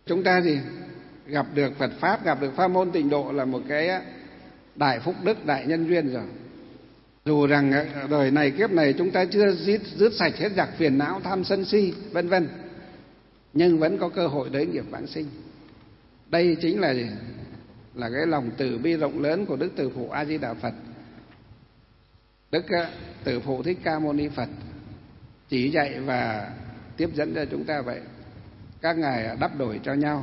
chúng ta gì gặp được Phật pháp, gặp được pháp môn tịnh độ là một cái đại phúc đức, đại nhân duyên rồi. Dù rằng đời này kiếp này chúng ta chưa dứt sạch hết giặc phiền não tham sân si vân vân, nhưng vẫn có cơ hội đấy nghiệp vãng sinh. Đây chính là gì? Là cái lòng từ bi rộng lớn của Đức Từ Phụ A Di Đà Phật. Đức Từ Phụ Thích Ca Mâu Ni Phật chỉ dạy và tiếp dẫn cho chúng ta vậy. Các ngài đắp đổi cho nhau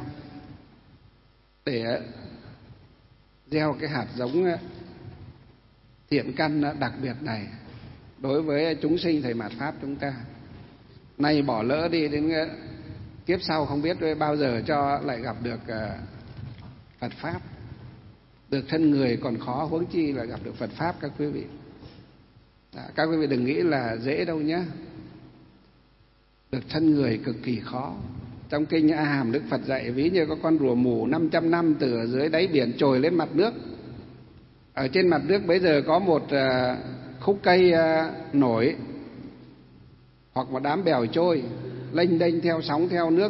để gieo cái hạt giống thiện căn đặc biệt này đối với chúng sinh thời mạt pháp chúng ta. Nay bỏ lỡ đi, đến kiếp sau không biết bao giờ cho lại gặp được Phật pháp. Được thân người còn khó, huống chi là gặp được Phật pháp các quý vị. Các quý vị đừng nghĩ là dễ đâu nhé. Được thân người cực kỳ khó. Trong kinh A Hàm Đức Phật dạy ví như có con rùa mù 500 năm từ ở dưới đáy biển trồi lên mặt nước. Ở trên mặt nước bây giờ có một khúc cây nổi hoặc một đám bèo trôi lênh đênh theo sóng theo nước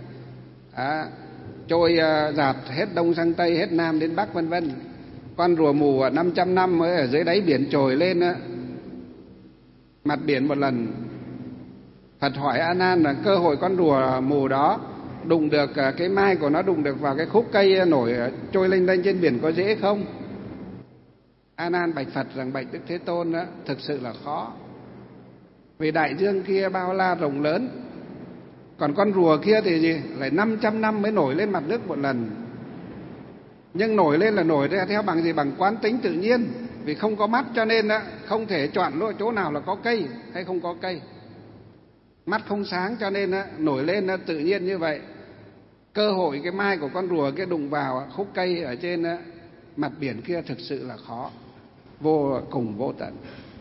trôi dạt hết đông sang tây, hết nam đến bắc vân vân. Con rùa mù 500 năm mới ở dưới đáy biển trồi lên mặt biển một lần. Phật hỏi A Nan là cơ hội con rùa mù đó đụng được cái mai của nó đụng được vào cái khúc cây nổi trôi lênh đênh trên biển có dễ không? A Nan bạch Phật rằng bạch Đức Thế Tôn đó, thực sự là khó. Vì đại dương kia bao la rộng lớn, còn con rùa kia thì gì? Lại 500 năm mới nổi lên mặt nước một lần. Nhưng nổi lên là nổi theo bằng gì? Bằng quán tính tự nhiên. Vì không có mắt cho nên không thể chọn lựa chỗ nào là có cây hay không có cây. Mắt không sáng cho nên nổi lên tự nhiên như vậy. Cơ hội cái mai của con rùa kia đụng vào khúc cây ở trên mặt biển kia thực sự là khó, vô cùng vô tận.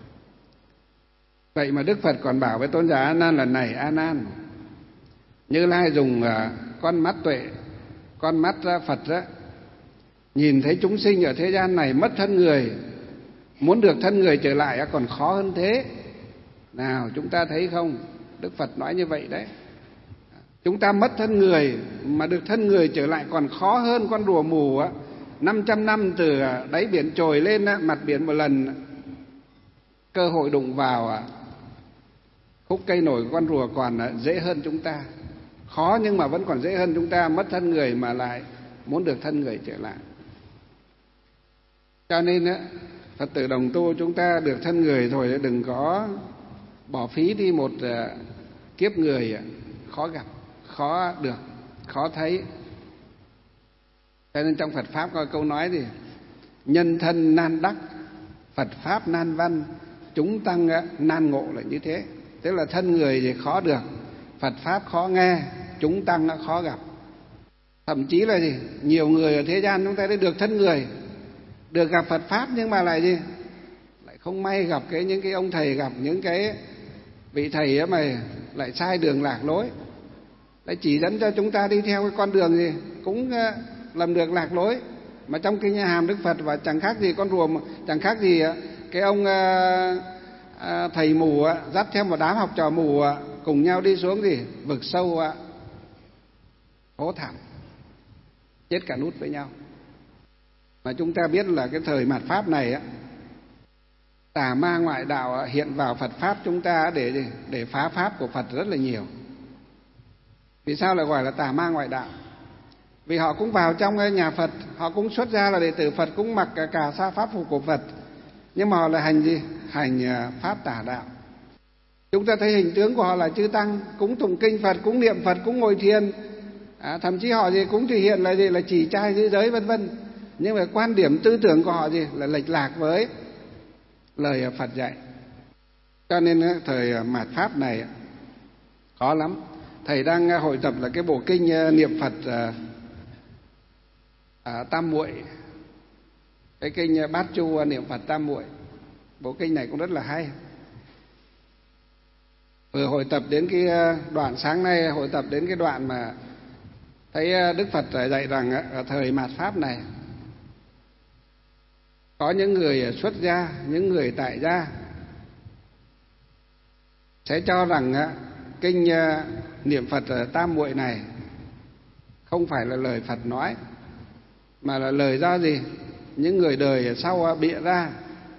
Vậy mà Đức Phật còn bảo với tôn giả A Nan là này A Nan, Như Lai dùng con mắt tuệ, con mắt Phật đó, nhìn thấy chúng sinh ở thế gian này mất thân người, muốn được thân người trở lại còn khó hơn thế. Nào chúng ta thấy không? Đức Phật nói như vậy đấy. Chúng ta mất thân người mà được thân người trở lại còn khó hơn con rùa mù 500 năm từ đáy biển trồi lên mặt biển một lần. Cơ hội đụng vào khúc cây nổi của con rùa còn dễ hơn chúng ta. Khó nhưng mà vẫn còn dễ hơn chúng ta. Mất thân người mà lại muốn được thân người trở lại. Cho nên Phật tử đồng tu chúng ta được thân người thôi, đừng có bỏ phí đi một kiếp người khó gặp, khó được, khó thấy. Cho nên trong Phật Pháp có câu nói gì? Nhân thân nan đắc, Phật Pháp nan văn, chúng tăng nan ngộ là như thế. Tức là thân người thì khó được, Phật Pháp khó nghe, chúng tăng khó gặp. Thậm chí là gì? Nhiều người ở thế gian chúng ta đã được thân người, được gặp Phật Pháp nhưng mà lại gì? Lại không may gặp những cái ông thầy, gặp những cái vị thầy mà lại sai đường lạc lối, lại chỉ dẫn cho chúng ta đi theo cái con đường gì cũng làm được lạc lối. Mà trong kinh A Hàm Đức Phật và chẳng khác gì con rùa, chẳng khác gì cái ông thầy mù dắt theo một đám học trò mù cùng nhau đi xuống gì vực sâu hố thẳm, chết cả nút với nhau. Mà chúng ta biết là cái thời mạt Pháp này tà ma ngoại đạo hiện vào Phật Pháp chúng ta để phá Pháp của Phật rất là nhiều. Vì sao lại gọi là tà ma ngoại đạo? Vì họ cũng vào trong nhà Phật, họ cũng xuất ra là đệ tử Phật, cũng mặc cả sa pháp phục của Phật, nhưng mà họ là hành gì? Hành pháp tà đạo. Chúng ta thấy hình tướng của họ là chư tăng, cũng tụng kinh Phật, cũng niệm Phật, cũng ngồi thiền, thậm chí họ gì cũng thể hiện là gì? Là chỉ trai giữ giới vân vân. Nhưng mà quan điểm tư tưởng của họ gì? Là lệch lạc với lời Phật dạy. Cho nên thời mạt Pháp này khó lắm. Thầy đang hội tập là cái bộ kinh niệm Phật Tam Muội, cái kinh Bát Chu niệm Phật Tam Muội. Bộ kinh này cũng rất là hay. Vừa hội tập đến cái đoạn, sáng nay hội tập đến cái đoạn mà thấy Đức Phật dạy rằng ở thời mạt Pháp này có những người xuất gia, những người tại gia sẽ cho rằng kinh niệm Phật Tam Muội này không phải là lời Phật nói, mà là lời do gì? Những người đời sau bịa ra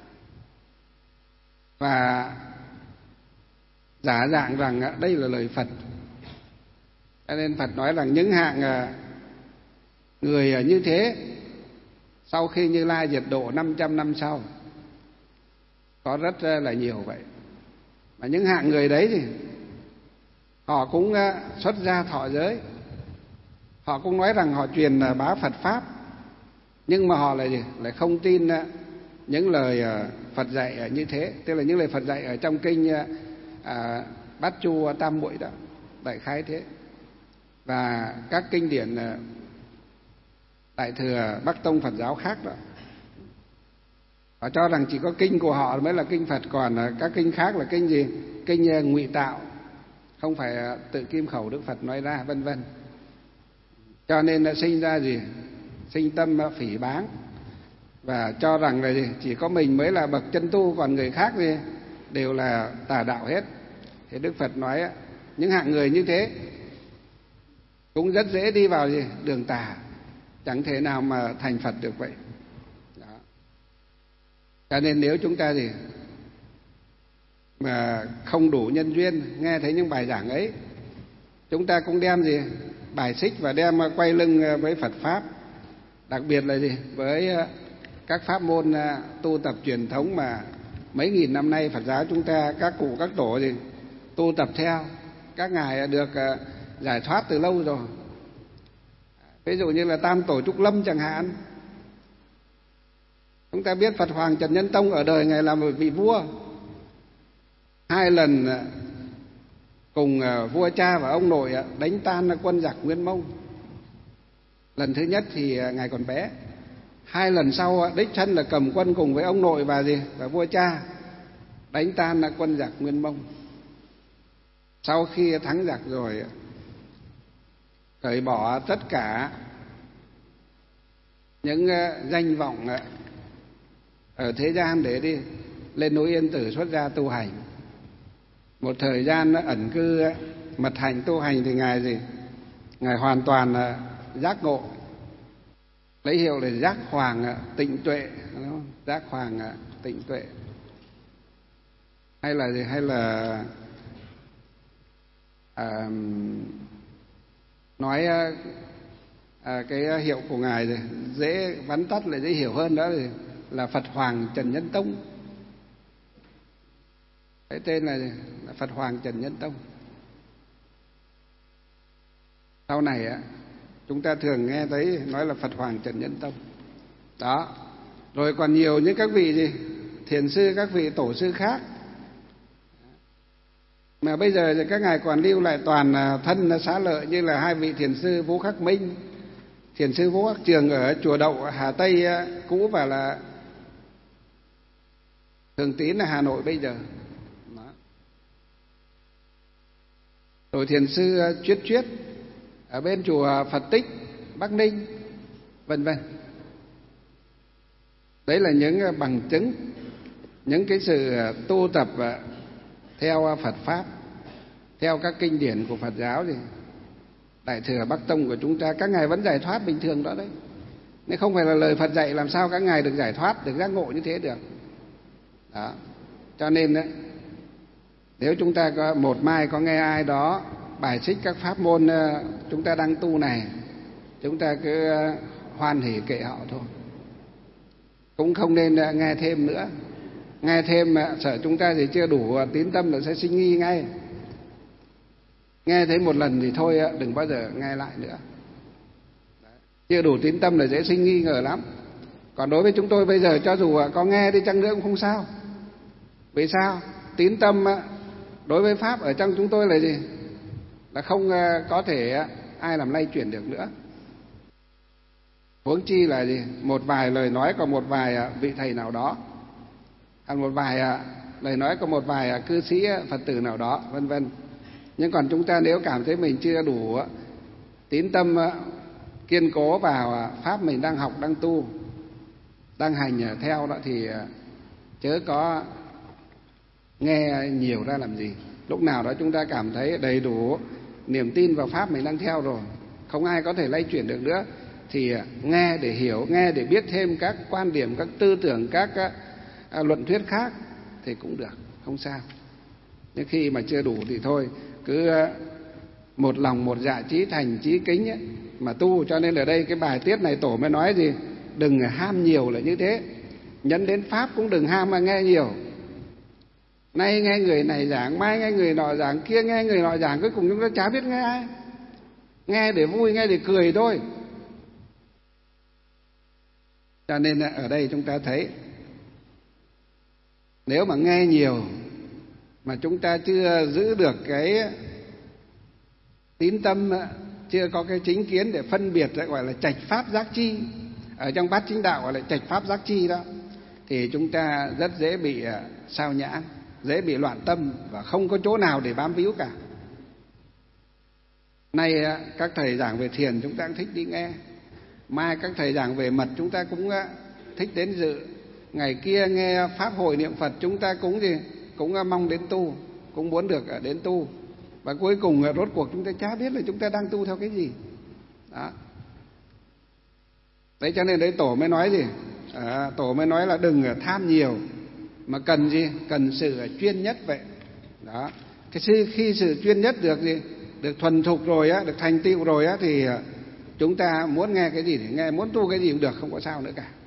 và giả dạng rằng đây là lời Phật. Cho nên Phật nói rằng những hạng người như thế sau khi Như Lai diệt độ 500 năm sau có rất là nhiều vậy. Mà những hạng người đấy thì họ cũng xuất gia thọ giới, họ cũng nói rằng họ truyền bá Phật pháp, nhưng mà họ lại không tin những lời Phật dạy như thế. Tức là những lời Phật dạy ở trong kinh Bát Chu Tam Muội đó, đại khái thế. Và các kinh điển Đại thừa Bắc Tông Phật giáo khác đó, họ cho rằng chỉ có kinh của họ mới là kinh Phật, còn các kinh khác là kinh gì? Kinh ngụy tạo, không phải tự kim khẩu Đức Phật nói ra, vân vân. Cho nên đã sinh ra gì? Sinh tâm phỉ báng, và cho rằng là gì? Chỉ có mình mới là bậc chân tu, còn người khác gì đều là tà đạo hết. Thì Đức Phật nói những hạng người như thế cũng rất dễ đi vào gì? Đường tà, chẳng thể nào mà thành Phật được vậy. Đó. Cho nên nếu chúng ta gì mà không đủ nhân duyên nghe thấy những bài giảng ấy, chúng ta cũng đem gì? Bài xích và đem quay lưng với Phật pháp. Đặc biệt là gì? Với các pháp môn tu tập truyền thống mà mấy nghìn năm nay Phật giáo chúng ta, các cụ các tổ gì tu tập theo, các ngài được giải thoát từ lâu rồi. Ví dụ như là Tam Tổ Trúc Lâm chẳng hạn. Chúng ta biết Phật Hoàng Trần Nhân Tông ở đời ngài là một vị vua, 2 lần cùng vua cha và ông nội đánh tan quân giặc Nguyên Mông. Lần thứ nhất thì ngài còn bé, 2 lần sau đích thân là cầm quân cùng với ông nội và vua cha đánh tan quân giặc Nguyên Mông. Sau khi thắng giặc rồi, cởi bỏ tất cả những danh vọng ở thế gian để đi lên núi Yên Tử xuất gia tu hành. Một thời gian ẩn cư mật hành tu hành thì ngài gì? Ngài hoàn toàn giác ngộ, lấy hiệu là giác hoàng tịnh tuệ, đúng không? Giác hoàng tịnh tuệ. Hay là gì? Hay là nói cái hiệu của ngài rồi dễ vắn tắt lại dễ hiểu hơn, đó là Phật Hoàng Trần Nhân Tông. Cái tên là Phật Hoàng Trần Nhân Tông. Sau này chúng ta thường nghe thấy nói là Phật Hoàng Trần Nhân Tông. Đó. Rồi còn nhiều những các vị gì? Thiền sư, các vị tổ sư khác. Mà bây giờ thì các ngài còn lưu lại toàn thân xá lợi, như là 2 vị thiền sư Vũ Khắc Minh, thiền sư Vũ Khắc Trường ở chùa Đậu Hà Tây cũ, và là Thường Tín là Hà Nội bây giờ. Đó. Rồi thiền sư Chuyết Chuyết ở bên chùa Phật Tích Bắc Ninh, vân vân. Đấy là những bằng chứng, những cái sự tu tập theo Phật pháp, theo các kinh điển của Phật giáo thì Đại thừa Bắc Tông của chúng ta, các ngài vẫn giải thoát bình thường đó đấy. Nếu không phải là lời Phật dạy, làm sao các ngài được giải thoát, được giác ngộ như thế được. Đó. Cho nên đấy, nếu chúng ta có một mai có nghe ai đó bài xích các pháp môn chúng ta đang tu này, chúng ta cứ hoan hỉ kệ họ thôi, cũng không nên nghe thêm nữa. Nghe thêm sợ chúng ta thì chưa đủ tín tâm là sẽ sinh nghi ngay. Nghe thấy một lần thì thôi, đừng bao giờ nghe lại nữa. Chưa đủ tín tâm là dễ sinh nghi ngờ lắm. Còn đối với chúng tôi bây giờ, cho dù có nghe đi chăng nữa cũng không sao. Vì sao? Tín tâm đối với pháp ở trong chúng tôi là gì? Là không có thể ai làm lay chuyển được nữa. Huống chi là gì? Một vài lời nói của một vài vị thầy nào đó, hay một vài lời nói của một vài cư sĩ Phật tử nào đó, vân vân. Nhưng còn chúng ta nếu cảm thấy mình chưa đủ tín tâm kiên cố vào pháp mình đang học, đang tu, đang hành theo đó, thì chớ có nghe nhiều ra làm gì. Lúc nào đó chúng ta cảm thấy đầy đủ niềm tin vào pháp mình đang theo rồi, không ai có thể lay chuyển được nữa, thì nghe để hiểu, nghe để biết thêm các quan điểm, các tư tưởng, các luận thuyết khác thì cũng được, không sao. Nhưng khi mà chưa đủ thì thôi, cứ một lòng một dạ chí thành chí kính ấy, mà tu. Cho nên ở đây cái bài tiết này Tổ mới nói gì? Đừng ham nhiều là như thế. Nhấn đến Pháp cũng đừng ham mà nghe nhiều. Nay nghe người này giảng, mai nghe người nọ giảng, kia nghe người nọ giảng, cuối cùng chúng ta chả biết nghe ai. Nghe để vui, nghe để cười thôi. Cho nên ở đây chúng ta thấy, nếu mà nghe nhiều mà chúng ta chưa giữ được cái tín tâm, chưa có cái chính kiến để phân biệt, gọi là trạch pháp giác chi, ở trong Bát Chính Đạo gọi là trạch pháp giác chi đó, thì chúng ta rất dễ bị sao nhãng, dễ bị loạn tâm và không có chỗ nào để bám víu cả. Nay các thầy giảng về thiền chúng ta cũng thích đi nghe, mai các thầy giảng về mật chúng ta cũng thích đến dự, ngày kia nghe pháp hội niệm Phật chúng ta cũng mong đến tu, cũng muốn được đến tu, và cuối cùng rốt cuộc chúng ta chả biết là chúng ta đang tu theo cái gì đó. Đấy, cho nên đấy Tổ mới nói gì? Tổ mới nói là đừng tham nhiều, mà cần gì? Cần sự chuyên nhất vậy đó. Khi sự chuyên nhất được gì? Được thuần thục rồi á, được thành tựu rồi á, thì chúng ta muốn nghe cái gì thì nghe, muốn tu cái gì cũng được, không có sao nữa cả.